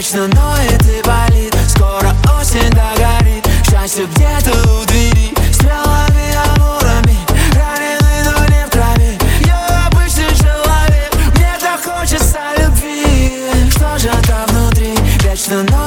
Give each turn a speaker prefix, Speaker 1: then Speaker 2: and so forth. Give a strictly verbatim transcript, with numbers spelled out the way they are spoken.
Speaker 1: Вечно ноет и болит, скоро осень догорит. Счастье где-то у двери, стрелами, амурами, раненый, но не в крови. Я обычный человек, мне так хочется любви. Что же там внутри? Вечно